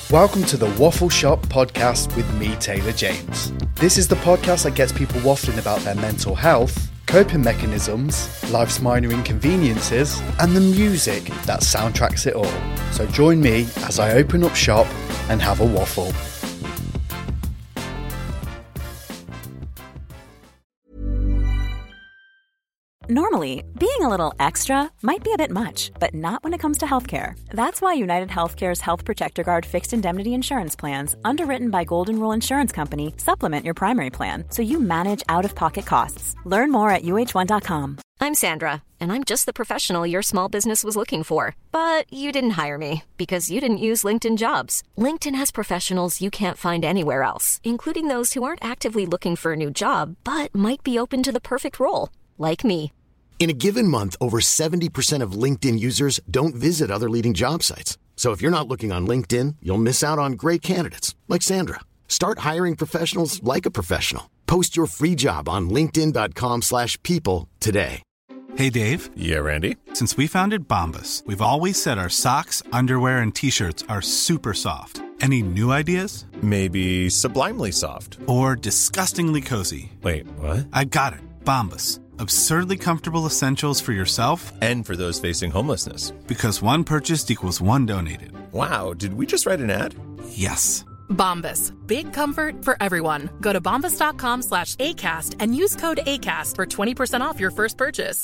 Welcome to the Waffle Shop podcast with me, Taylor James. This is the podcast that gets people waffling about their mental health, coping mechanisms, life's minor inconveniences, and the music that soundtracks it all. So join me as I open up shop and have a waffle. Normally, being a little extra might be a bit much, but not when it comes to healthcare. That's why United Healthcare's Health Protector Guard fixed indemnity insurance plans, underwritten by Golden Rule Insurance Company, supplement your primary plan so you manage out-of-pocket costs. Learn more at uh1.com. I'm Sandra, and I'm just the professional your small business was looking for. But you didn't hire me because you didn't use LinkedIn Jobs. LinkedIn has professionals you can't find anywhere else, including those who aren't actively looking for a new job, but might be open to the perfect role, like me. In a given month, over 70% of LinkedIn users don't visit other leading job sites. So if you're not looking on LinkedIn, you'll miss out on great candidates like Sandra. Start hiring professionals like a professional. Post your free job on linkedin.com/people today. Hey, Dave. Yeah, Randy. Since we founded Bombas, we've always said our socks, underwear, and T-shirts are super soft. Any new ideas? Maybe sublimely soft. Or disgustingly cozy. Wait, what? I got it. Bombas. Absurdly comfortable essentials for yourself and for those facing homelessness. Because one purchased equals one donated. Wow, did we just write an ad? Yes. Bombas. Big comfort for everyone. Go to bombas.com/ACAST and use code ACAST for 20% off your first purchase.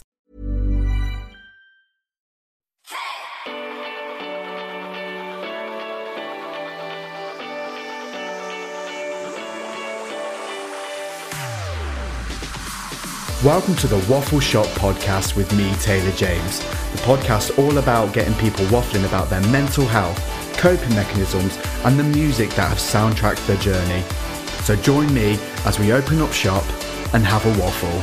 Welcome to the Waffle Shop podcast with me, Taylor James. The podcast all about getting people waffling about their mental health, coping mechanisms, and the music that have soundtracked their journey. So join me as we open up shop and have a waffle.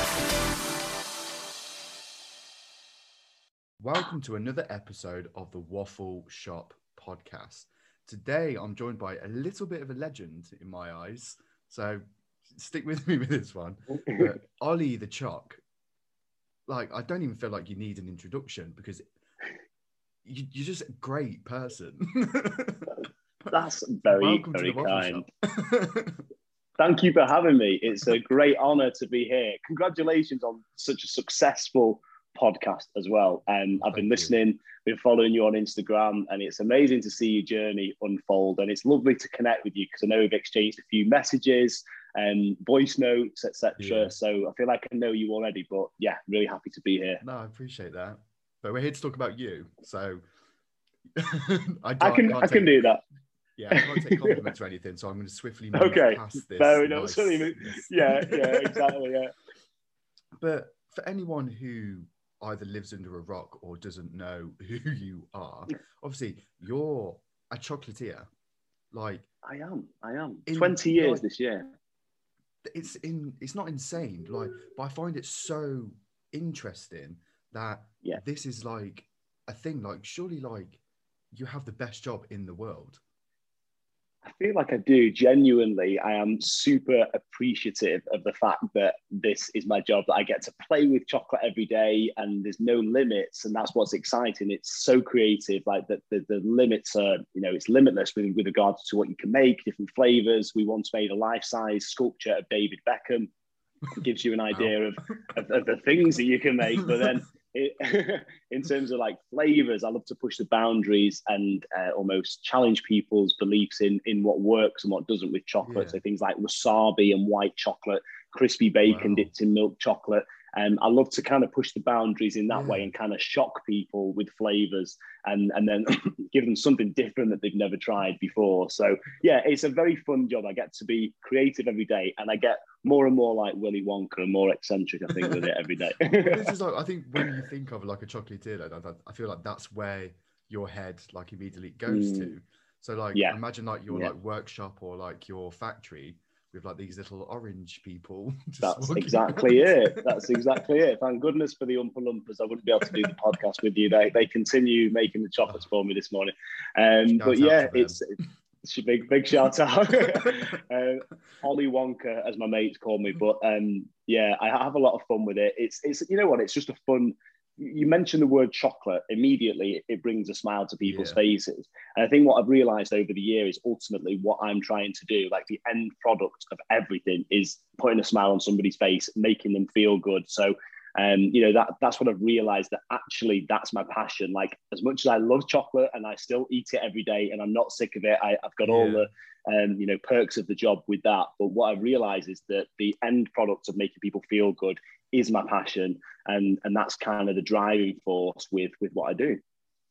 Welcome to another episode of the Waffle Shop podcast. Today I'm joined by a little bit of a legend in my eyes. So stick with me with this one. Ollie the Choc. Like, I don't even feel like you need an introduction because you're just a great person. That's very, very kind. Thank you for having me. It's a great honor to be here. Congratulations on such a successful podcast as well. I've been listening, been following you on Instagram, and it's amazing to see your journey unfold. And it's lovely to connect with you because I know we've exchanged a few messages and voice notes, etc. Yeah. So I feel like I know you already, but yeah, really happy to be here. No, I appreciate that. But we're here to talk about you, so I can do that. Yeah, I can't take compliments or anything, so I'm going to swiftly move past this. Fair enough. Yeah, exactly. Yeah. But for anyone who either lives under a rock or doesn't know who you are, obviously you're a chocolatier. Like I am. 20 years this year. It's not insane, like, but I find it so interesting that this is like a thing. Like, surely, like, you have the best job in the world. I feel like I do. Genuinely, I am super appreciative of the fact that this is my job, that I get to play with chocolate every day and there's no limits. And that's what's exciting. It's so creative, like the limits are, it's limitless with regards to what you can make, different flavors. We once made a life-size sculpture of David Beckham. It gives you an idea of the things that you can make. But then in terms of like flavors, I love to push the boundaries and almost challenge people's beliefs in what works and what doesn't with chocolate. Yeah. So things like wasabi and white chocolate, crispy bacon dipped in milk chocolate. I love to kind of push the boundaries in that way and kind of shock people with flavors and then give them something different that they've never tried before. So yeah, it's a very fun job. I get to be creative every day and I get more and more like Willy Wonka and more eccentric, I think, with it every day. This is like, I think when you think of like a chocolatier, I feel like that's where your head like immediately goes to. So like, imagine like your like workshop or like your factory with like these little orange people. That's exactly it. That's exactly it. Thank goodness for the Oompa Loompas. I wouldn't be able to do the podcast with you. They continue making the chocolates for me this morning. But yeah, it's a big shout out. Ollie Wonka, as my mates call me. But yeah, I have a lot of fun with it. It's you know what? It's just a fun you mention the word chocolate, immediately it brings a smile to people's faces. And I think what I've realized over the year is ultimately what I'm trying to do, like the end product of everything is putting a smile on somebody's face, making them feel good. So, that's what I've realized, that actually that's my passion. Like, as much as I love chocolate and I still eat it every day and I'm not sick of it, I've got all the perks of the job with that. But what I've realized is that the end product of making people feel good is my passion, and that's kind of the driving force with what I do.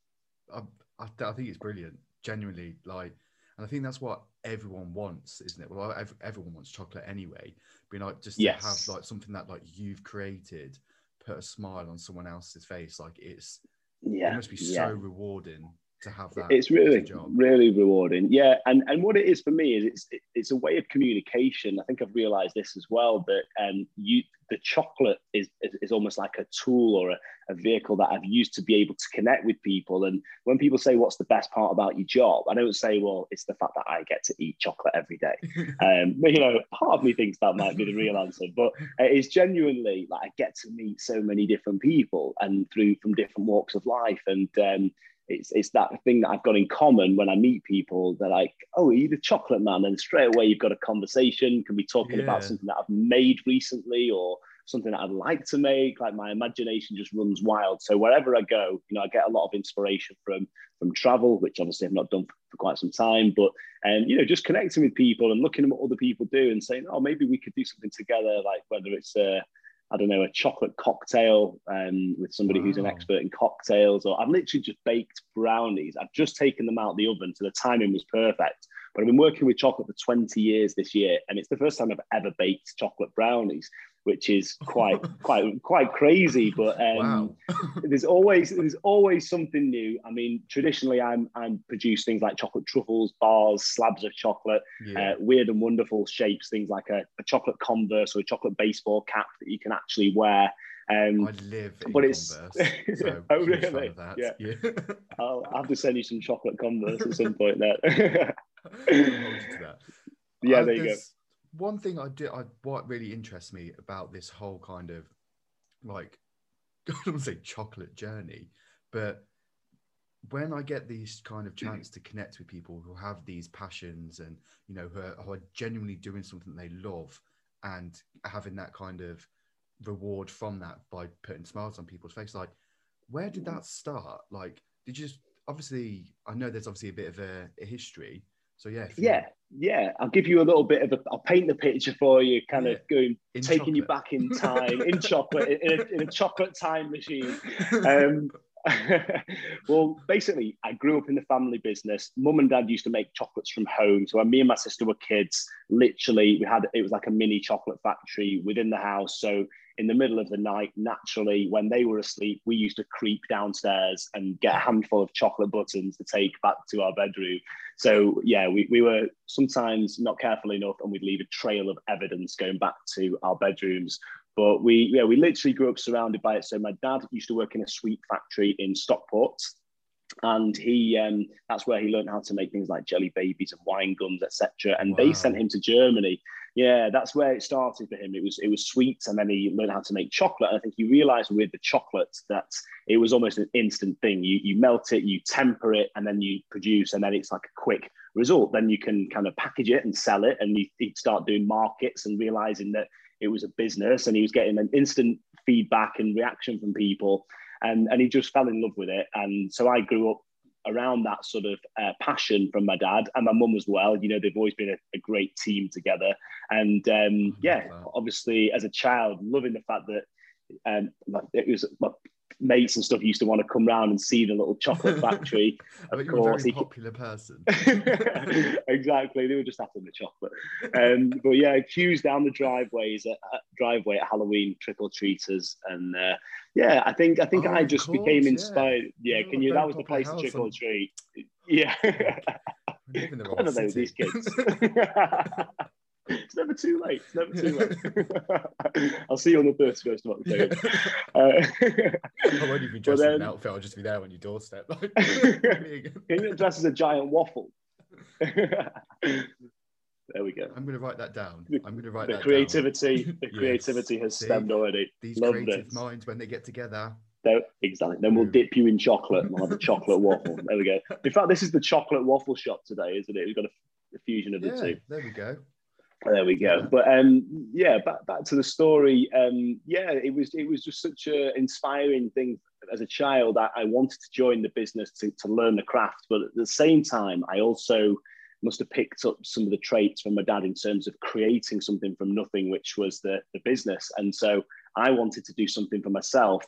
I think it's brilliant, genuinely. Like, and I think that's what everyone wants, isn't it? Well, everyone wants chocolate anyway. But just to have like something that like you've created, put a smile on someone else's face, like it must be so rewarding to have that. It's really rewarding. Yeah. And what it is for me is it's a way of communication. I think I've realized this as well, that the chocolate is almost like a tool or a vehicle that I've used to be able to connect with people. And when people say, what's the best part about your job? I don't say, well, it's the fact that I get to eat chocolate every day. But, part of me thinks that might be the real answer, but it's genuinely like I get to meet so many different people and from different walks of life. And, it's that thing that I've got in common when I meet people. They're like, oh, are you the chocolate man? And straight away you've got a conversation, can be talking about something that I've made recently or something that I'd like to make. Like, my imagination just runs wild. So wherever I go, I get a lot of inspiration from travel, which obviously I've not done for quite some time, but just connecting with people and looking at what other people do and saying, oh, maybe we could do something together, like whether it's a chocolate cocktail with somebody who's an expert in cocktails, or I've literally just baked brownies. I've just taken them out of the oven, so the timing was perfect. But I've been working with chocolate for 20 years this year, and it's the first time I've ever baked chocolate brownies, which is quite crazy. But wow. there's always something new. I mean, traditionally I'm produce things like chocolate truffles, bars, slabs of chocolate, weird and wonderful shapes, things like a chocolate Converse or a chocolate baseball cap that you can actually wear. I live in Converse. So oh really? Yeah. I'll have to send you some chocolate Converse at some point there. Yeah, there you go. One thing what really interests me about this whole kind of like, I don't want to say chocolate journey, but when I get these kind of chance to connect with people who have these passions and, who are genuinely doing something they love and having that kind of reward from that by putting smiles on people's face, like, where did that start? Like, did you just, obviously, I know there's obviously a bit of a history. So I'll give you a little bit of I'll paint the picture for you, kind of taking you back in time, in chocolate, in a chocolate time machine. Well, basically, I grew up in the family business. Mum and dad used to make chocolates from home. So when me and my sister were kids, literally, it was like a mini chocolate factory within the house. So in the middle of the night, naturally, when they were asleep, we used to creep downstairs and get a handful of chocolate buttons to take back to our bedroom. So yeah, we were sometimes not careful enough, and we'd leave a trail of evidence going back to our bedrooms. But we literally grew up surrounded by it. So my dad used to work in a sweet factory in Stockport, and that's where he learned how to make things like jelly babies and wine gums, etc. And they sent him to Germany. Yeah, that's where it started for him. It was sweets, and then he learned how to make chocolate. And I think he realized with the chocolate that it was almost an instant thing. You melt it, you temper it, and then you produce, and then it's like a quick result. Then you can kind of package it and sell it, and he'd start doing markets and realizing that it was a business, and he was getting an instant feedback and reaction from people, and he just fell in love with it. And so I grew up around that sort of passion from my dad and my mum as well. They've always been a great team together. And obviously as a child, loving the fact that it was my mates and stuff used to want to come round and see the little chocolate factory. Of course, you're a very popular person. Exactly, they were just after the chocolate. But yeah, queues down the driveway at Halloween, trick-or-treaters, and I think I just became inspired. Yeah, that was the place to trick or treat. Yeah, clever though, these kids. It's never too late. I'll see you on the 31st of October. I won't even dress in an outfit. I'll just be there on your doorstep. Can you dress as a giant waffle? There we go. I'm going to write that down. The creativity has stemmed already. These creative minds, when they get together, Exactly. Then we'll dip you in chocolate and we'll have a chocolate waffle. There we go. In fact, this is the chocolate waffle shop today, isn't it? We've got a fusion of the two. There we go. There we go. But back to the story. It was just such an inspiring thing. As a child, I wanted to join the business to learn the craft, but at the same time, I also must have picked up some of the traits from my dad in terms of creating something from nothing, which was the business. And so I wanted to do something for myself.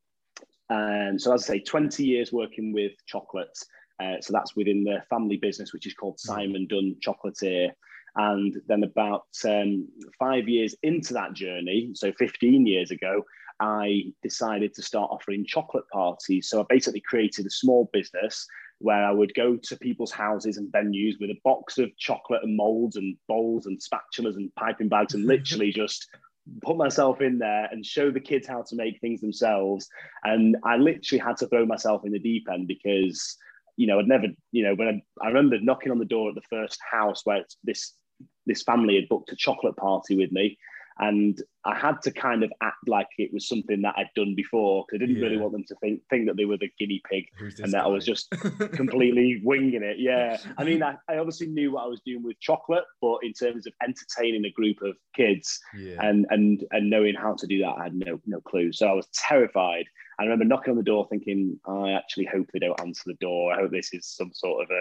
And so, as I say, 20 years working with chocolates. So that's within the family business, which is called Simon Dunn Chocolatier. And then about 5 years into that journey, so 15 years ago, I decided to start offering chocolate parties. So I basically created a small business where I would go to people's houses and venues with a box of chocolate and molds and bowls and spatulas and piping bags and literally just put myself in there and show the kids how to make things themselves. And I literally had to throw myself in the deep end because, I'd never, when I remember knocking on the door at the first house where this family had booked a chocolate party with me. And I had to kind of act like it was something that I'd done before because I didn't really want them to think that they were the guinea pig and that I was just completely winging it. Yeah. I mean, I obviously knew what I was doing with chocolate, but in terms of entertaining a group of kids and knowing how to do that, I had no clue. So I was terrified. I remember knocking on the door thinking, I actually hope they don't answer the door. I hope this is some sort of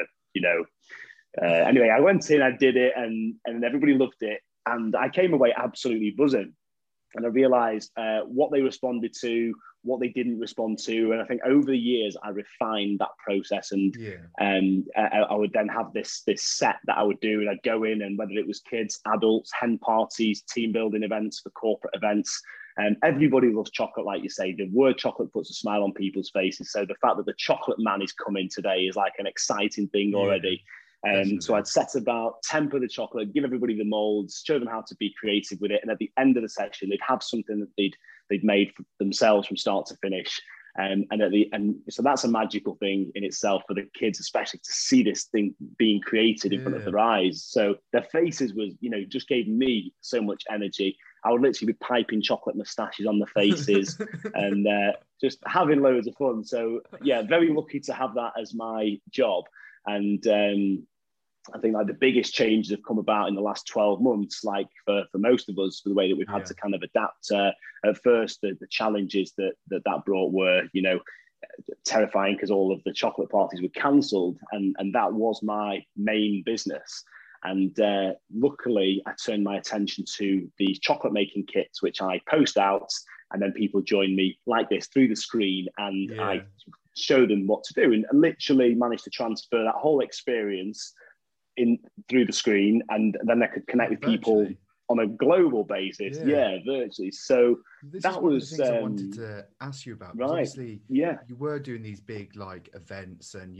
anyway, I went in, I did it, and everybody loved it. And I came away absolutely buzzing. And I realized what they responded to, what they didn't respond to. And I think over the years, I refined that process. And I would then have this set that I would do. And I'd go in, and whether it was kids, adults, hen parties, team building events for corporate events. And everybody loves chocolate, like you say. The word chocolate puts a smile on people's faces. So the fact that the chocolate man is coming today is like an exciting thing already. So I'd set about, temper the chocolate, give everybody the molds, show them how to be creative with it. And at the end of the session, they'd have something that they'd made for themselves from start to finish. And so that's a magical thing in itself for the kids, especially to see this thing being created in front of their eyes. So their faces was, just gave me so much energy. I would literally be piping chocolate moustaches on the faces and just having loads of fun. So yeah, very lucky to have that as my job. And I think like the biggest changes have come about in the last 12 months, like for most of us, for the way that we've had to kind of adapt. At first, the challenges that brought were, terrifying because all of the chocolate parties were cancelled. And that was my main business. And luckily, I turned my attention to these chocolate making kits, which I post out, and then people join me like this through the screen, and I show them what to do, and literally managed to transfer that whole experience in through the screen, and then I could connect with people on a global basis. Virtually. So this that is one was of the things I wanted to ask you about. Right. Obviously, you were doing these big like events and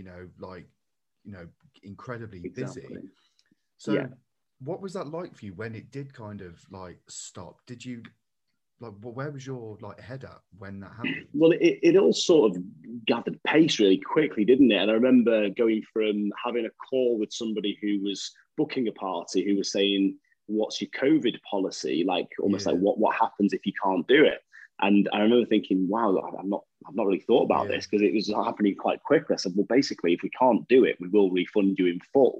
incredibly busy. So what was that like for you when it did kind of like stop? Did you where was your head at when that happened? Well, it all sort of gathered pace really quickly, didn't it? And I remember going from having a call with somebody who was booking a party who was saying, what's your COVID policy? Like almost like what happens if you can't do it? And I remember thinking, wow, I've not really thought about this because it was happening quite quickly. I said, well, basically, if we can't do it, we will refund you in full.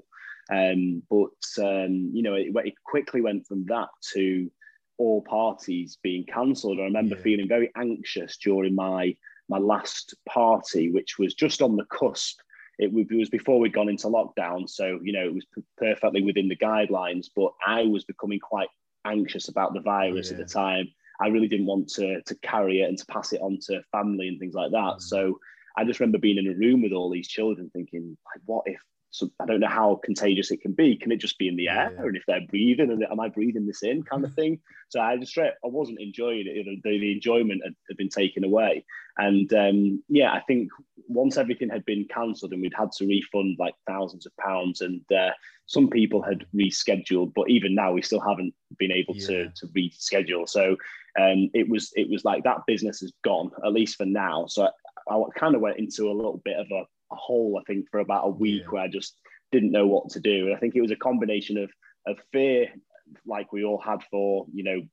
It quickly went from that to all parties being cancelled. I remember feeling very anxious during my last party, which was just on the cusp. It was before we'd gone into lockdown, so it was perfectly within the guidelines. But I was becoming quite anxious about the virus at the time. I really didn't want to carry it and to pass it on to family and things like that. So I just remember being in a room with all these children, thinking, like, what if? So I don't know how contagious it can be. Can it just be in the air? And if they're breathing, and am I breathing this in, kind of thing? So I wasn't enjoying it. The enjoyment had been taken away. And I think once everything had been cancelled and we'd had to refund like thousands of pounds, and some people had rescheduled, but even now we still haven't been able to reschedule. So it was like that business is gone, at least for now. So I kind of went into a little bit of a hole, I think, for about a week where I just didn't know what to do. And I think it was a combination of fear, like we all had for,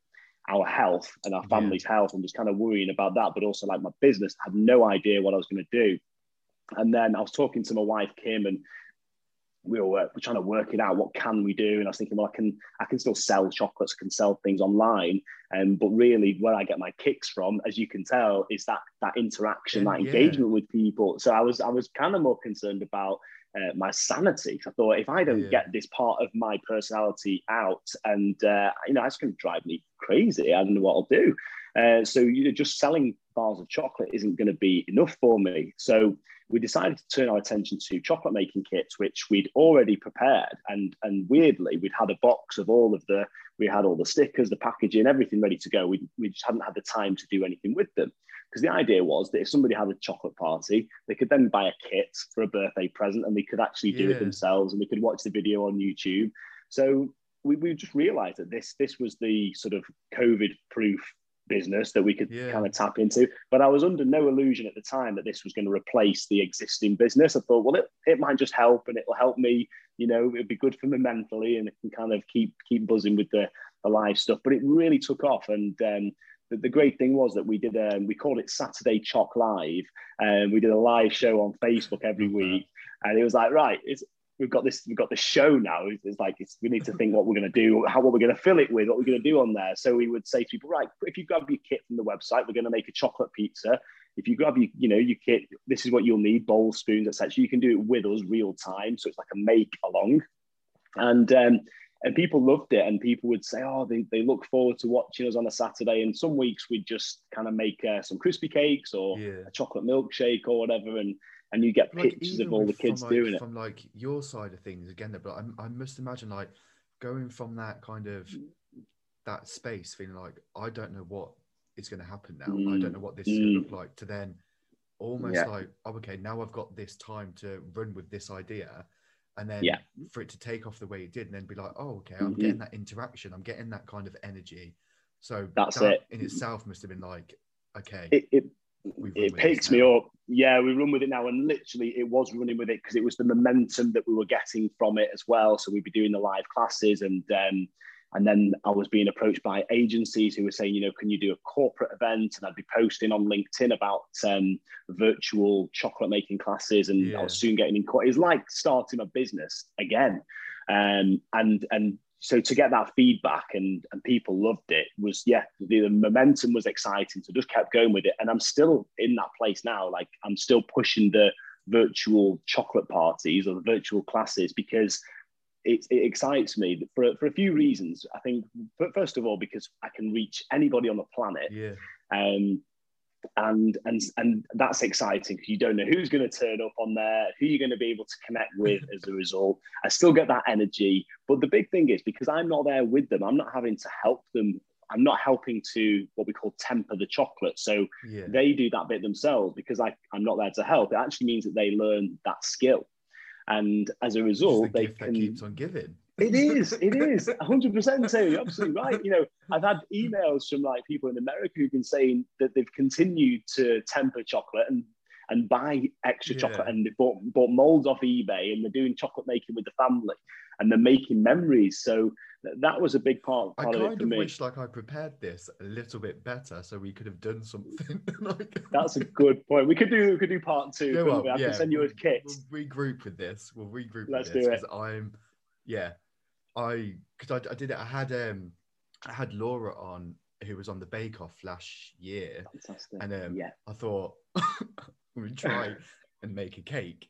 our health and our family's health, and just kind of worrying about that, but also like my business. I had no idea what I was going to do. And then I was talking to my wife, Kim, and we were trying to work it out. What can we do? And I was thinking, well, I can still sell chocolates, I can sell things online. But really where I get my kicks from, as you can tell, is that interaction, that engagement with people. So I was kind of more concerned about my sanity. I thought, if I don't get this part of my personality out, and it's going to drive me crazy. I don't know what I'll do. So just selling bars of chocolate isn't going to be enough for me. So we decided to turn our attention to chocolate making kits, which we'd already prepared. And weirdly, we'd had a box of we had all the stickers, the packaging, everything ready to go. We just hadn't had the time to do anything with them. Because the idea was that if somebody had a chocolate party, they could then buy a kit for a birthday present, and they could actually do it themselves, and they could watch the video on YouTube. So we just realized that this was the sort of COVID-proof business that we could kind of tap into. But I was under no illusion at the time that this was going to replace the existing business. I thought, well, it might just help, and it'll help me, it'd be good for me mentally, and it can kind of keep buzzing with the live stuff. But it really took off. And the great thing was that we did we called it Saturday Choc Live, and we did a live show on Facebook every week. And it was like, right, we've got this show now. It's like, we need to think what we're going to do, what we're going to fill it with, what we're going to do on there. So we would say to people, right, if you grab your kit from the website, we're going to make a chocolate pizza. If you grab your kit, this is what you'll need: bowls, spoons, etc. You can do it with us real time. So it's like a make along. And people loved it, and people would say, oh, they look forward to watching us on a Saturday. And some weeks we'd just kind of make some crispy cakes or a chocolate milkshake or whatever, and you get pictures of all the kids doing it. From like your side of things again, but I must imagine like going from that kind of that space, feeling like, I don't know what is going to happen now. I don't know what this is going to look like, to then almost like, oh, okay, now I've got this time to run with this idea. And then for it to take off the way it did, and then be like, oh, okay, I'm getting that interaction, I'm getting that kind of energy. So that in itself must have been like, okay, it picks me up. Yeah, we run with it now, and literally it was running with it because it was the momentum that we were getting from it as well. So we'd be doing the live classes, and then I was being approached by agencies who were saying, can you do a corporate event? And I'd be posting on LinkedIn about virtual chocolate making classes, and I was soon getting inquiries. It's like starting a business again, and so to get that feedback and people loved it was, the momentum was exciting. So just kept going with it. And I'm still in that place now. Like, I'm still pushing the virtual chocolate parties or the virtual classes because it excites me for a few reasons. I think, first of all, because I can reach anybody on the planet. And that's exciting because you don't know who's going to turn up on there, who you're going to be able to connect with as a result. I still get that energy. But the big thing is, because I'm not there with them, I'm not having to help them. I'm not helping to what we call temper the chocolate. So they do that bit themselves because I'm not there to help. It actually means that they learn that skill. And as a result, they can... that keeps on giving. It is 100%. So you're absolutely right. I've had emails from like people in America who've been saying that they've continued to temper chocolate and buy extra chocolate, and they bought molds off eBay, and they're doing chocolate making with the family, and they're making memories. So that was a big part of it for me. I kind of wish like I prepared this a little bit better so we could have done something. That's a good point. We could do part two. I can send you a kit. We'll regroup with this. Let's do it. Because I did it. I had Laura on, who was on the Bake Off last year. Fantastic. And I thought we'd try and make a cake.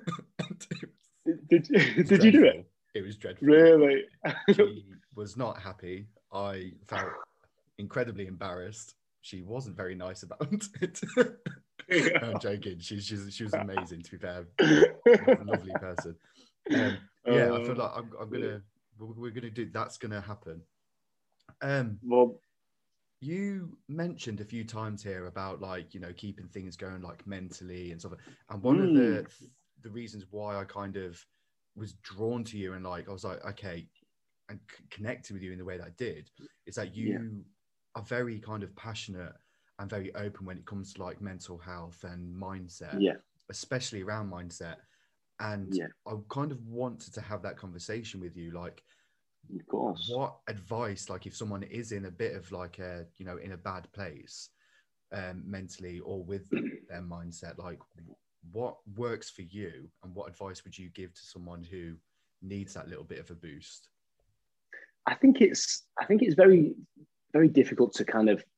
Did you do it? It was dreadful. Really? She was not happy. I felt incredibly embarrassed. She wasn't very nice about it. I'm joking. She was amazing, to be fair. A lovely person. I feel like we're gonna do. That's gonna happen. Well, you mentioned a few times here about like keeping things going like mentally and stuff. And one of the reasons why I kind of was drawn to you and like I was like, okay, and connected with you in the way that I did, is that you are very kind of passionate and very open when it comes to like mental health and mindset, especially around mindset. And I kind of wanted to have that conversation with you. Like, Of course. What advice, like if someone is in a bit of like a, you know, in a bad place mentally or with their mindset, like what works for you and what advice would you give to someone who needs that little bit of a boost? I think it's very, very difficult to kind of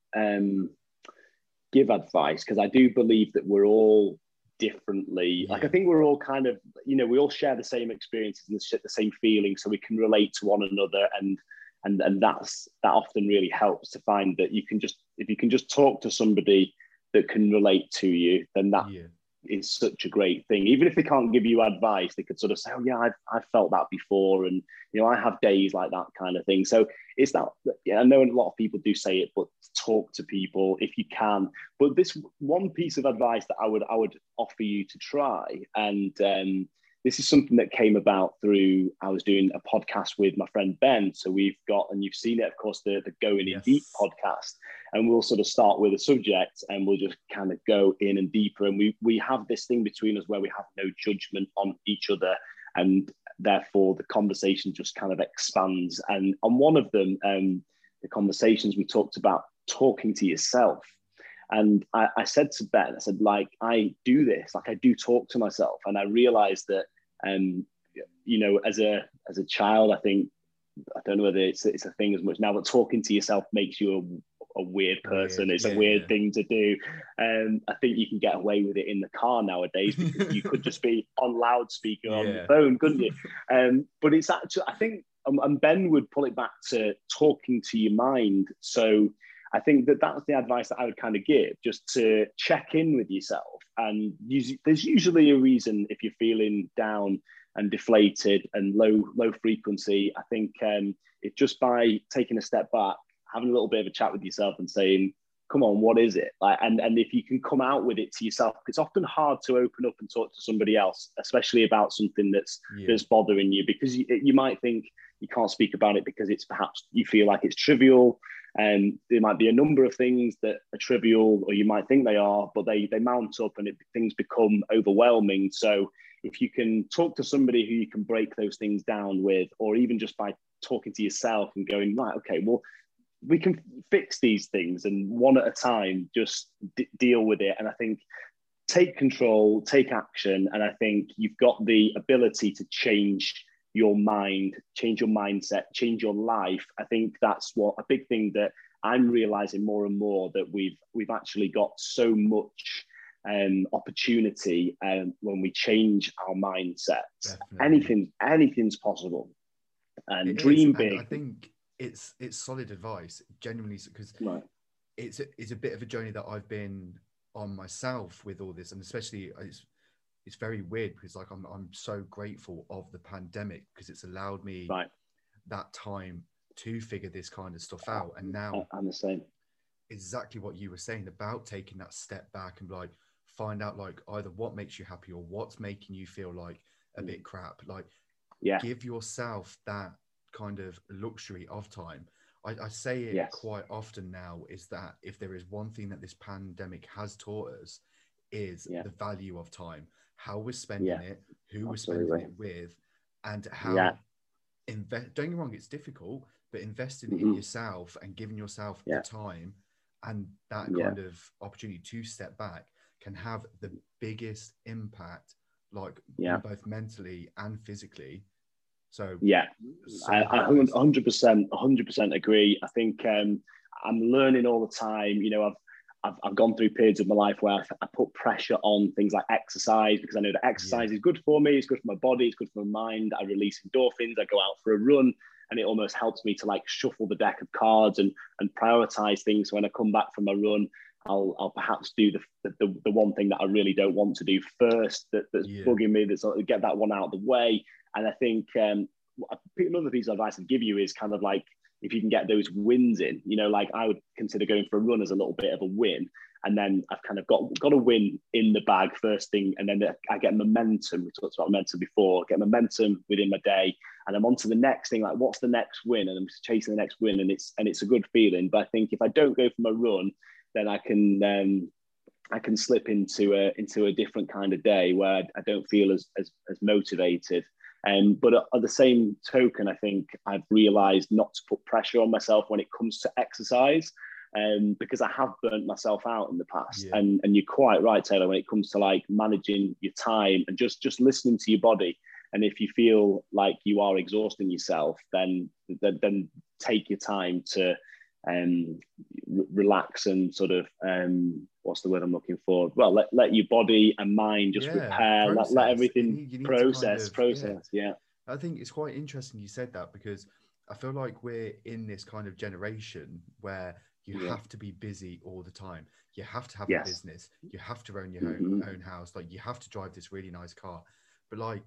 give advice, because I do believe that we're all differently. Like, I think we're all kind of, you know, we all share the same experiences and the same feelings, so we can relate to one another, and that often really helps to find that if you can just talk to somebody that can relate to you, then that is such a great thing. Even if they can't give you advice, they could sort of say, oh yeah, I've felt that before, and you know, I have days like that kind of thing. So it's that, I know a lot of people do say it, but talk to people if you can. But this one piece of advice that I would offer you to try, and this is something that came about through, I was doing a podcast with my friend Ben. So we've got, and you've seen it, of course, the Going In Deep podcast. And we'll sort of start with a subject and we'll just kind of go in and deeper. And we have this thing between us where we have no judgment on each other. And therefore the conversation just kind of expands. And on one of them, the conversations, we talked about talking to yourself. And I said to Ben, I said, like, I do this, like I do talk to myself. And I realized that, you know, as a child, I think, I don't know whether it's a thing as much now, but talking to yourself makes you a weird person. It's a weird thing to do. I think you can get away with it in the car nowadays, because you could just be on loudspeaker on the phone, couldn't you? But it's actually, I think, and Ben would pull it back to talking to your mind. So I think that's the advice that I would kind of give, just to check in with yourself. And there's usually a reason if you're feeling down and deflated and low frequency. I think it's just by taking a step back, having a little bit of a chat with yourself and saying, come on, what is it? Like, and if you can come out with it to yourself, it's often hard to open up and talk to somebody else, especially about something that's bothering you, because you might think you can't speak about it because it's perhaps you feel like it's trivial. And there might be a number of things that are trivial, or you might think they are, but they mount up and things become overwhelming. So if you can talk to somebody who you can break those things down with, or even just by talking to yourself and going, right, okay, well, we can fix these things, and one at a time, just deal with it. And I think take control, take action. And I think you've got the ability to change your mind, change your mindset, change your life. I think that's what a big thing that I'm realizing more and more, that we've actually got so much opportunity when we change our mindset. Anything's possible. And dream big. And I think it's solid advice, genuinely, because it's a bit of a journey that I've been on myself with all this, and especially it's very weird because like I'm so grateful of the pandemic, because it's allowed me that time to figure this kind of stuff out. And now I'm the same. Exactly what you were saying about taking that step back and like find out like either what makes you happy or what's making you feel like a bit crap. Like give yourself that kind of luxury of time. I say it quite often now, is that if there is one thing that this pandemic has taught us, is the value of time, how we're spending it, who we're spending it with, and how don't get me wrong, it's difficult, but investing in yourself and giving yourself the time and that kind of opportunity to step back can have the biggest impact, like both mentally and physically. So I 100% agree. I think I'm learning all the time. You know, I've gone through periods of my life where I put pressure on things like exercise, because I know that exercise is good for me, it's good for my body, it's good for my mind. I release endorphins, I go out for a run, and it almost helps me to like shuffle the deck of cards and prioritize things. So when I come back from my run, I'll perhaps do the one thing that I really don't want to do first, that's bugging me, that's get that one out of the way. And I think another piece of advice I'd give you is kind of like, if you can get those wins in, you know, like I would consider going for a run as a little bit of a win. And then I've kind of got a win in the bag first thing. And then I get momentum. We talked about momentum before, get momentum within my day. And I'm on to the next thing, like what's the next win? And I'm chasing the next win, and it's a good feeling. But I think if I don't go for my run, then I can slip into a different kind of day where I don't feel as motivated. But at the same token, I think I've realized not to put pressure on myself when it comes to exercise, because I have burnt myself out in the past. Yeah. And you're quite right, Taylor, when it comes to like managing your time and just listening to your body. And if you feel like you are exhausting yourself, then take your time to relax and sort of what's the word I'm looking for? Well, let your body and mind just repair. Let everything you need process. Yeah. I think it's quite interesting you said that, because I feel like we're in this kind of generation where you have to be busy all the time. You have to have a business. You have to own your own house. Like, you have to drive this really nice car. But like,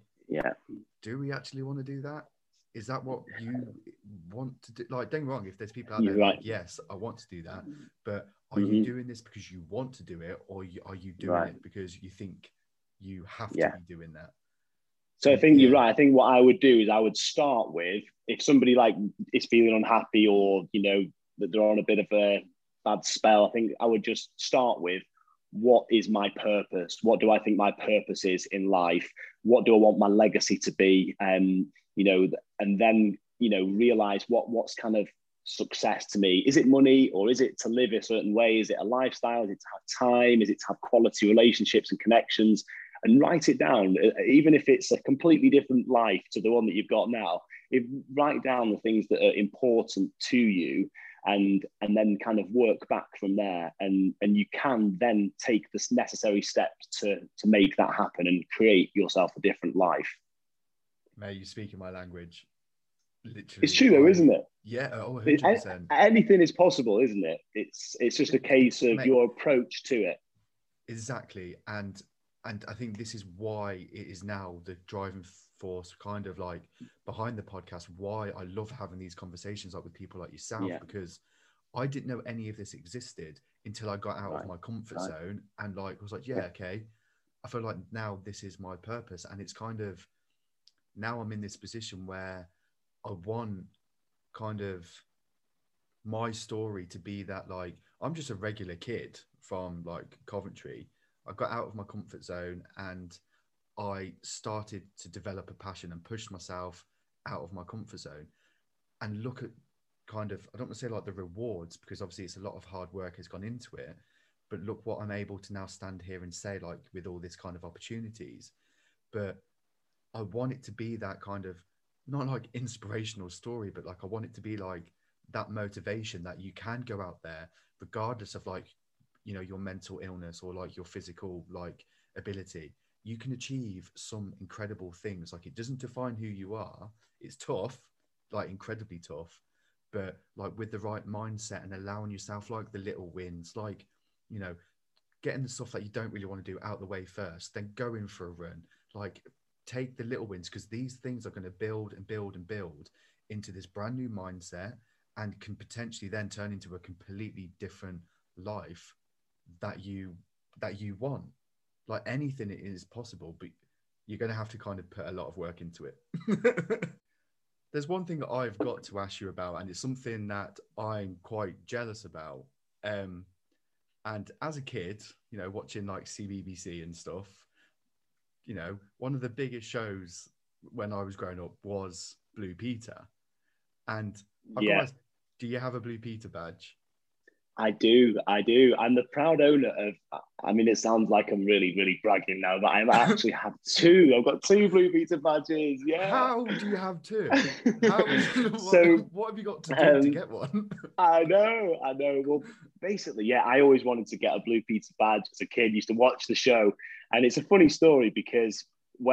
do we actually want to do that? Is that what you want to do? Like, don't get me wrong, if there's people out there like, yes, I want to do that, but are you doing this because you want to do it, or are you doing it because you think you have to be doing that? So I think you're right. I think what I would do is I would start with, if somebody like is feeling unhappy, or, you know, that they're on a bit of a bad spell, I think I would just start with, what is my purpose? What do I think my purpose is in life? What do I want my legacy to be? You know, and then, you know, realize what's kind of success to me. Is it money, or is it to live a certain way? Is it a lifestyle? Is it to have time? Is it to have quality relationships and connections? And write it down, even if it's a completely different life to the one that you've got now. Write down the things that are important to you, and then kind of work back from there. And you can then take the necessary steps to make that happen and create yourself a different life. Mate, you speak in my language. Literally, it's true though, isn't it? Yeah, 100%. Anything is possible, isn't it? It's just a case of your approach to it. Exactly, and I think this is why it is now the driving force, kind of like behind the podcast. Why I love having these conversations like with people like yourself, because I didn't know any of this existed until I got out of my comfort zone, and like was like, okay, I feel like now this is my purpose, and it's kind of. Now I'm in this position where I want kind of my story to be that, like, I'm just a regular kid from like Coventry. I got out of my comfort zone and I started to develop a passion and push myself out of my comfort zone, and look at kind of, I don't want to say like the rewards, because obviously it's a lot of hard work has gone into it, but look what I'm able to now stand here and say, like, with all this kind of opportunities. But I want it to be that kind of, not like inspirational story, but like I want it to be like that motivation that you can go out there regardless of, like, you know, your mental illness or like your physical like ability. You can achieve some incredible things. Like, it doesn't define who you are. It's tough, like incredibly tough, but like with the right mindset and allowing yourself like the little wins, like, you know, getting the stuff that you don't really want to do out the way first, then go in for a run. Like, take the little wins, because these things are going to build and build and build into this brand new mindset, and can potentially then turn into a completely different life that you want. Like, anything is possible, but you're going to have to kind of put a lot of work into it. There's one thing that I've got to ask you about, and it's something that I'm quite jealous about. And as a kid, you know, watching like CBBC and stuff, you know, one of the biggest shows when I was growing up was Blue Peter. And guys, do you have a Blue Peter badge? I do. I'm the proud owner of, I mean, it sounds like I'm really, really bragging now, but I actually have two. I've got two Blue Peter badges. Yeah. How do you have two? What have you got to do to get one? I know. Well, basically, I always wanted to get a Blue Peter badge as a kid. Used to watch the show. And it's a funny story, because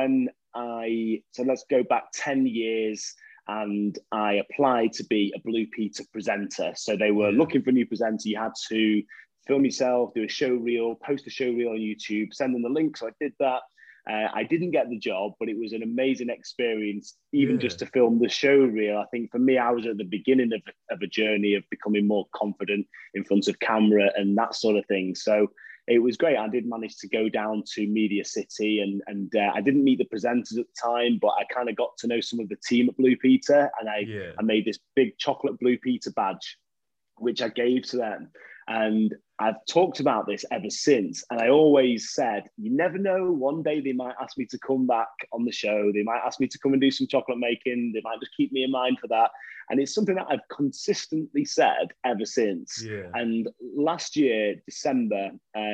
so let's go back 10 years, and I applied to be a Blue Peter presenter. So they were looking for a new presenter. You had to film yourself, do a show reel, post a show reel on YouTube, send them the link. So I did that. I didn't get the job, but it was an amazing experience, even just to film the show reel. I think for me, I was at the beginning of a journey of becoming more confident in front of camera and that sort of thing. So it was great. I did manage to go down to Media City, and I didn't meet the presenters at the time, but I kind of got to know some of the team at Blue Peter, and I made this big chocolate Blue Peter badge, which I gave to them. And I've talked about this ever since. And I always said, you never know, one day they might ask me to come back on the show. They might ask me to come and do some chocolate making. They might just keep me in mind for that. And it's something that I've consistently said ever since. Yeah. And last year, December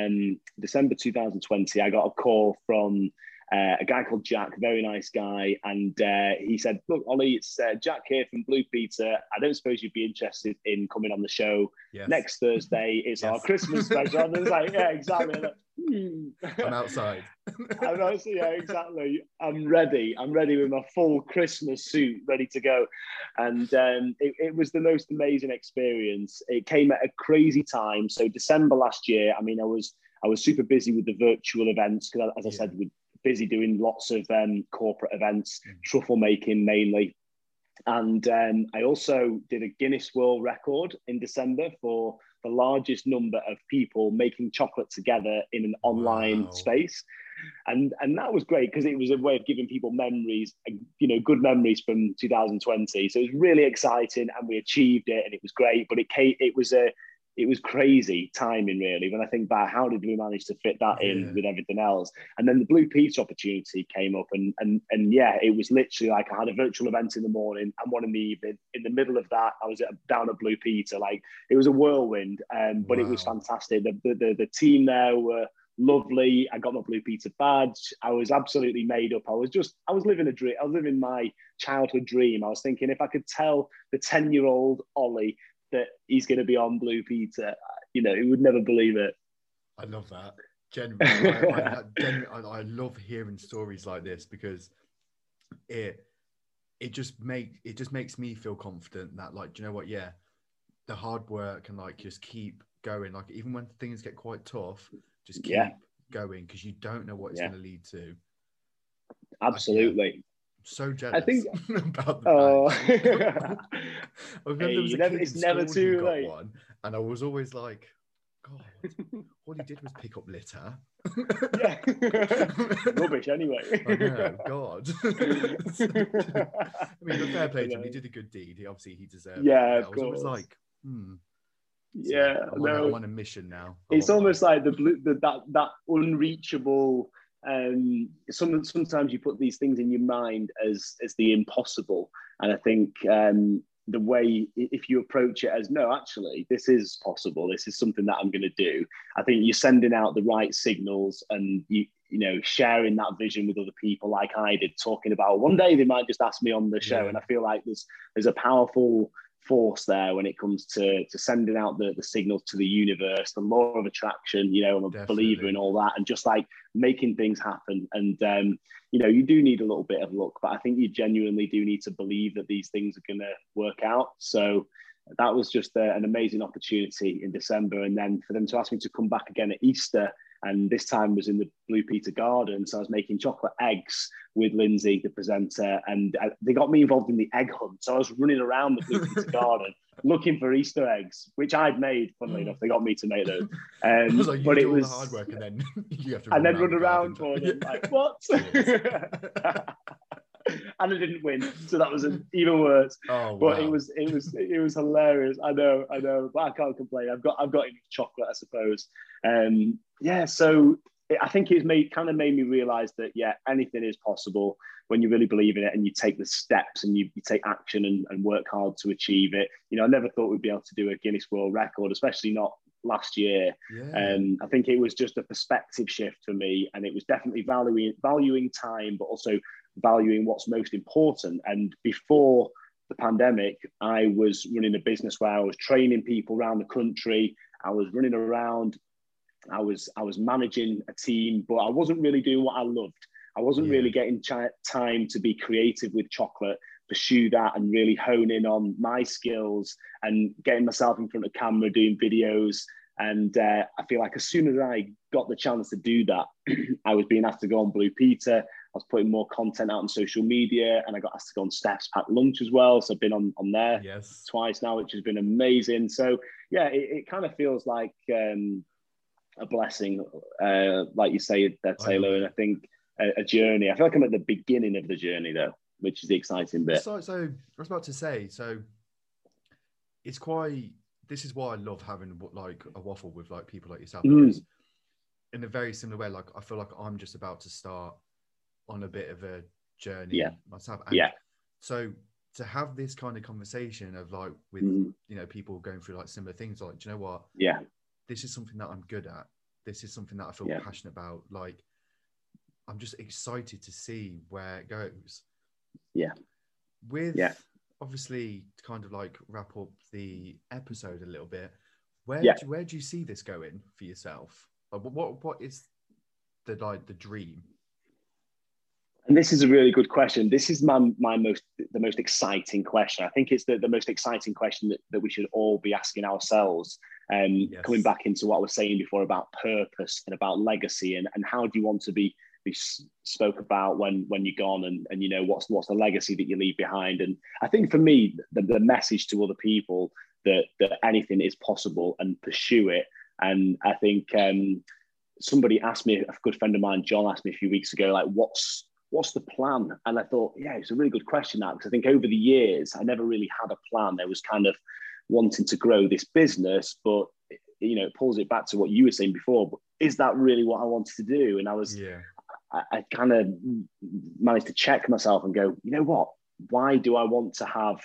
2020, I got a call from a guy called Jack, very nice guy. And he said, look, Ollie, it's Jack here from Blue Peter. I don't suppose you'd be interested in coming on the show next Thursday. It's our Christmas special. And I was like, yeah, exactly. I'm outside. Yeah, exactly. I'm ready with my full Christmas suit ready to go. And it was the most amazing experience. It came at a crazy time. So December last year, I mean, I was super busy with the virtual events because, as I said, we're busy doing lots of corporate events, truffle making mainly. And I also did a Guinness World Record in December for the largest number of people making chocolate together in an online space. And that was great because it was a way of giving people memories, good memories from 2020. So it was really exciting and we achieved it and it was great, but it was crazy timing, really, when I think back, how did we manage to fit that in with everything else? And then the Blue Peter opportunity came up and it was literally like I had a virtual event in the morning and one in the evening. In the middle of that, I was down at Blue Peter. Like, it was a whirlwind, but it was fantastic. The team there were lovely. I got my Blue Peter badge. I was absolutely made up. I was living a dream. I was living my childhood dream. I was thinking if I could tell the 10-year-old Ollie that he's going to be on Blue Peter, he would never believe it. I love that. Genuinely, I love hearing stories like this because it just makes me feel confident that, like, do you know what? Yeah, the hard work and like just keep going. Like, even when things get quite tough, just keep going because you don't know what it's going to lead to. Absolutely. So jealous. I think about the I remember it's never too late. One, and I was always like, God, all he did was pick up litter. Rubbish anyway. I know, God. I mean, the fair play to him, he did a good deed. He deserved it. Yeah, of course. I was always like, Yeah, I'm on a mission now. It's almost like that unreachable. Sometimes you put these things in your mind as the impossible, and I think the way, if you approach it as, no, actually this is possible, this is something that I'm going to do, I think you're sending out the right signals and you sharing that vision with other people, like I did, talking about one day they might just ask me on the show. And I feel like there's a powerful force there when it comes to sending out the signals to the universe, the law of attraction. I'm a believer in all that, and just like making things happen. And you do need a little bit of luck, but I think you genuinely do need to believe that these things are going to work out. So that was just an amazing opportunity in December, and then for them to ask me to come back again at Easter. And this time was in the Blue Peter garden. So I was making chocolate eggs with Lindsay, the presenter, and they got me involved in the egg hunt. So I was running around the Blue Peter garden looking for Easter eggs, which I'd made, funnily enough. They got me to make those. Like, but it was hard work, and then you have to run around for them. Like, what? And I didn't win, so that was even worse. Oh, but wow. it was hilarious. I know, but I can't complain. I've got enough chocolate, I suppose. So I think it's made me realize that anything is possible when you really believe in it and you take the steps and you take action and work hard to achieve it. I never thought we'd be able to do a Guinness World Record, especially not last year. I think it was just a perspective shift for me, and it was definitely valuing time, but also valuing what's most important. And before the pandemic, I was running a business where I was training people around the country. I was running around. I was managing a team, but I wasn't really doing what I loved. I wasn't really getting time to be creative with chocolate, pursue that and really hone in on my skills and getting myself in front of camera, doing videos. And I feel like as soon as I got the chance to do that, I was being asked to go on Blue Peter. I was putting more content out on social media, and I got asked to go on Steph's Packed Lunch as well. So I've been on there twice now, which has been amazing. So it kind of feels like a blessing, like you say there, Taylor. And I think a journey. I feel like I'm at the beginning of the journey though, which is the exciting bit. So I was about to say, so it's quite this is why I love having like a waffle with like people like yourself. Mm. Because in a very similar way, like I feel like I'm just about to start on a bit of a journey myself. And so to have this kind of conversation of like with you know, people going through like similar things, like, do you know what? Yeah. This is something that I'm good at. This is something that I feel passionate about. Like, I'm just excited to see where it goes. Yeah. With obviously to kind of like wrap up the episode a little bit, where do you see this going for yourself? Like, what is the dream? And this is a really good question. This is the most exciting question. I think it's the most exciting question that we should all be asking ourselves. Coming back into what I was saying before about purpose and about legacy, and how do you want to be spoke about when you're gone, and you know, what's the legacy that you leave behind. And I think for me, the message to other people that anything is possible and pursue it. And I think somebody asked me, a good friend of mine, John, asked me a few weeks ago, like, what's the plan? And I thought, it's a really good question now, because I think over the years, I never really had a plan. There was kind of wanting to grow this business, but, you know, it pulls it back to what you were saying before. But is that really what I wanted to do? And I was, I kind of managed to check myself and go, you know what? Why do I want to have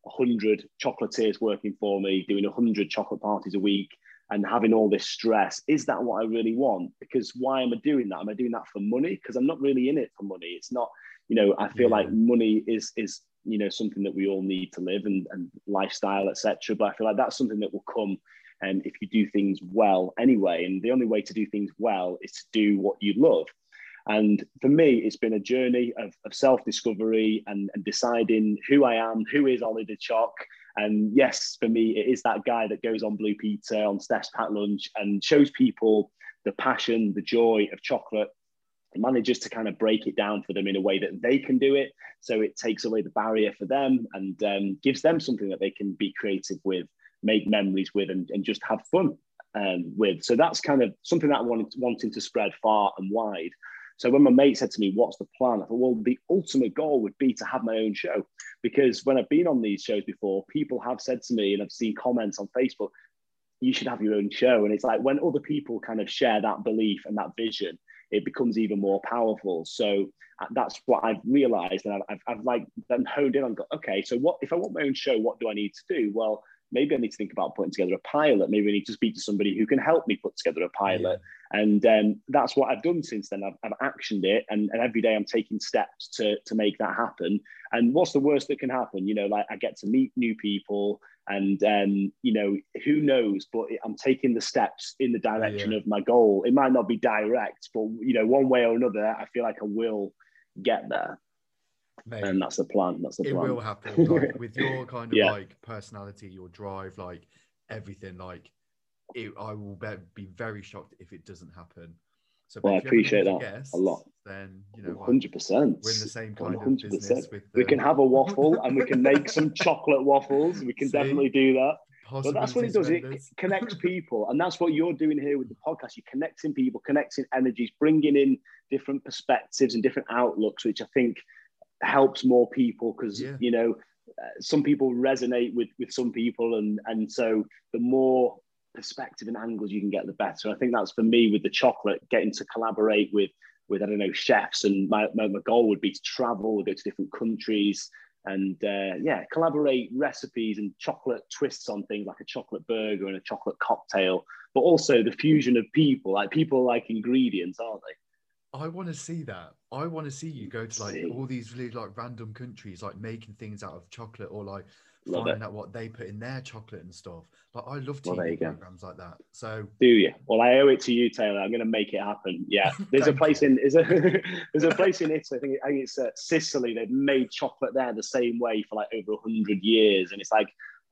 100 chocolatiers working for me, doing 100 chocolate parties a week, and having all this stress? Is that what I really want? Because why am I doing that? Am I doing that for money? Because I'm not really in it for money. It's not, you know, I feel like money is, you know, something that we all need to live, and lifestyle, etc. But I feel like that's something that will come if you do things well anyway. And the only way to do things well is to do what you love. And for me, it's been a journey of self-discovery and deciding who I am, who is Ollie the Choc. And yes, for me, it is that guy that goes on Blue Peter, on Steph's Packed Lunch, and shows people the passion, the joy of chocolate, and manages to kind of break it down for them in a way that they can do it. So it takes away the barrier for them, and gives them something that they can be creative with, make memories with, and just have fun with. So that's kind of something that I wanting to spread far and wide. So when my mate said to me, what's the plan? I thought, well, the ultimate goal would be to have my own show. Because when I've been on these shows before, people have said to me, and I've seen comments on Facebook, you should have your own show. And it's like, when other people kind of share that belief and that vision, it becomes even more powerful. So that's what I've realized. And I've like then honed in on, okay, so what if I want my own show, what do I need to do? Well, maybe I need to think about putting together a pilot. Maybe I need to speak to somebody who can help me put together a pilot. And that's what I've done since then. I've actioned it, and every day I'm taking steps to make that happen. And what's the worst that can happen? You know, like, I get to meet new people, and you know, who knows? But I'm taking the steps in the direction of my goal. It might not be direct, but you know, one way or another, I feel like I will get there. Mate, and that's the plan. That's the plan. It will happen. Like, with your kind of like personality, your drive, like everything, like I will be very shocked if it doesn't happen. So, well, I appreciate that a lot. Then, you know, 100%. We're in the same kind 100%. Of business. We can have a waffle, and we can make some chocolate waffles. We can definitely do that. But that's what it does. It connects people, and that's what you're doing here with the podcast. You're connecting people, connecting energies, bringing in different perspectives and different outlooks, which I think helps more people, because you know, some people resonate with some people, and so the more perspective and angles you can get, the better. I think that's for me with the chocolate, getting to collaborate with I don't know, chefs, and my goal would be to travel, go to different countries, and collaborate recipes and chocolate twists on things, like a chocolate burger and a chocolate cocktail, but also the fusion of people like ingredients, aren't they? I want to see that. I want to see you go to like all these really like random countries, like making things out of chocolate, or like finding out what they put in their chocolate and stuff. Like, I love TV programs like that. So do you? Well, I owe it to you, Taylor. I'm going to make it happen. Yeah, there's a place in there's a place in Italy. I think it's Sicily. They've made chocolate there the same way for like over 100 years, and it's like,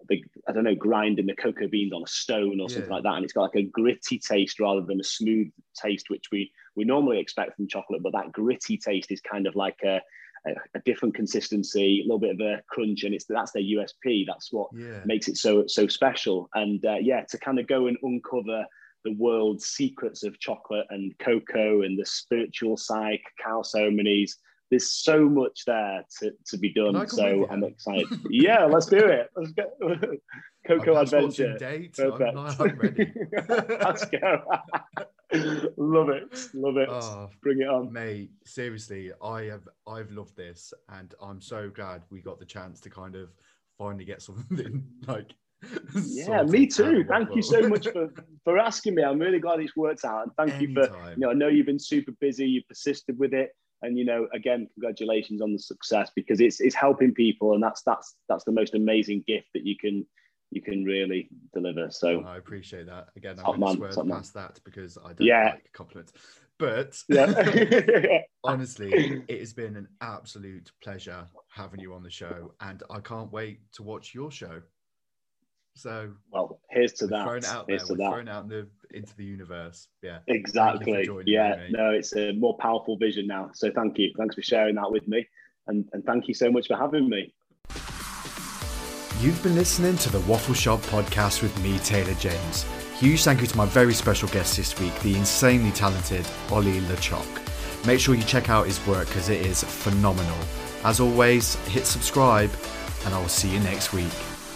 I don't know, grinding the cocoa beans on a stone or something like that, and it's got like a gritty taste rather than a smooth taste, which we normally expect from chocolate. But that gritty taste is kind of like a different consistency, a little bit of a crunch, and that's their USP. That's what makes it so special. And to kind of go and uncover the world's secrets of chocolate and cocoa and the spiritual side, cacao ceremonies, there's so much there to be done. So I'm excited. Yeah, let's do it. Let's go. Coco Adventure. Date. I'm ready. Let's go. Love it. Oh, bring it on, mate. Seriously, I've loved this, and I'm so glad we got the chance to kind of finally get something like. Yeah, me too. Thank you so much for asking me. I'm really glad it's worked out, and thank you for. I know you've been super busy. You persisted with it, and again, congratulations on the success, because it's helping people, and that's the most amazing gift that you can really deliver. So I appreciate that. Again, I'm going to swear past that because I don't like compliments. But honestly, it has been an absolute pleasure having you on the show, and I can't wait to watch your show. So, well, here's to that. Thrown out there. We're thrown out into the universe. Yeah, exactly. Yeah, no, it's a more powerful vision now. So, thank you. Thanks for sharing that with me, and thank you so much for having me. You've been listening to the Waffle Shop podcast with me, Taylor James. Huge thank you to my very special guest this week, the insanely talented Ollie LeChoc. Make sure you check out his work because it is phenomenal. As always, hit subscribe, and I will see you next week.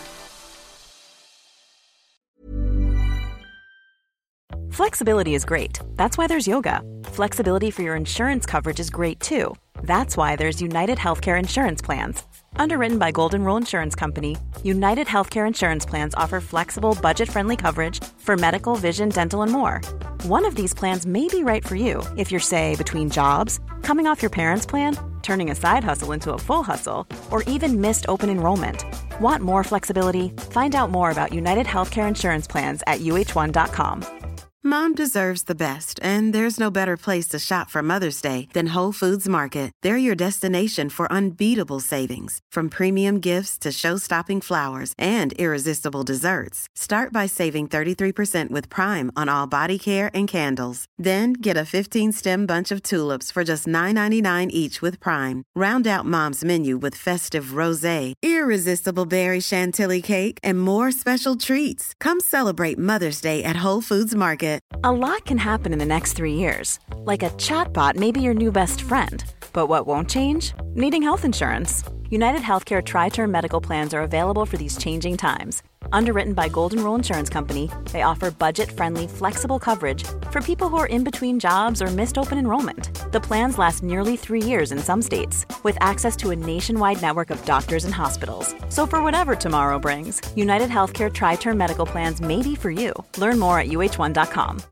Flexibility is great. That's why there's yoga. Flexibility for your insurance coverage is great too. That's why there's United Healthcare Insurance Plans. Underwritten by Golden Rule Insurance Company, United Healthcare Insurance Plans offer flexible, budget-friendly coverage for medical, vision, dental, and more. One of these plans may be right for you if you're, say, between jobs, coming off your parents' plan, turning a side hustle into a full hustle, or even missed open enrollment. Want more flexibility? Find out more about United Healthcare Insurance Plans at uh1.com. Mom deserves the best, and there's no better place to shop for Mother's Day than Whole Foods Market. They're your destination for unbeatable savings, from premium gifts to show-stopping flowers and irresistible desserts. Start by saving 33% with Prime on all body care and candles. Then get a 15-stem bunch of tulips for just $9.99 each with Prime. Round out Mom's menu with festive rosé, irresistible berry chantilly cake, and more special treats. Come celebrate Mother's Day at Whole Foods Market. A lot can happen in the next 3 years. Like a chatbot may be your new best friend. But what won't change? Needing health insurance. United Healthcare Tri-Term Medical Plans are available for these changing times. Underwritten by Golden Rule Insurance Company, they offer budget-friendly, flexible coverage for people who are in between jobs or missed open enrollment. The plans last nearly 3 years in some states, with access to a nationwide network of doctors and hospitals. So for whatever tomorrow brings, United Healthcare Tri-Term Medical Plans may be for you. Learn more at uh1.com.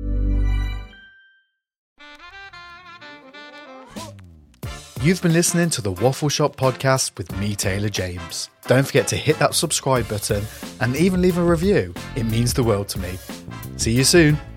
You've been listening to the Waffle Shop podcast with me, Taylor James. Don't forget to hit that subscribe button and even leave a review. It means the world to me. See you soon.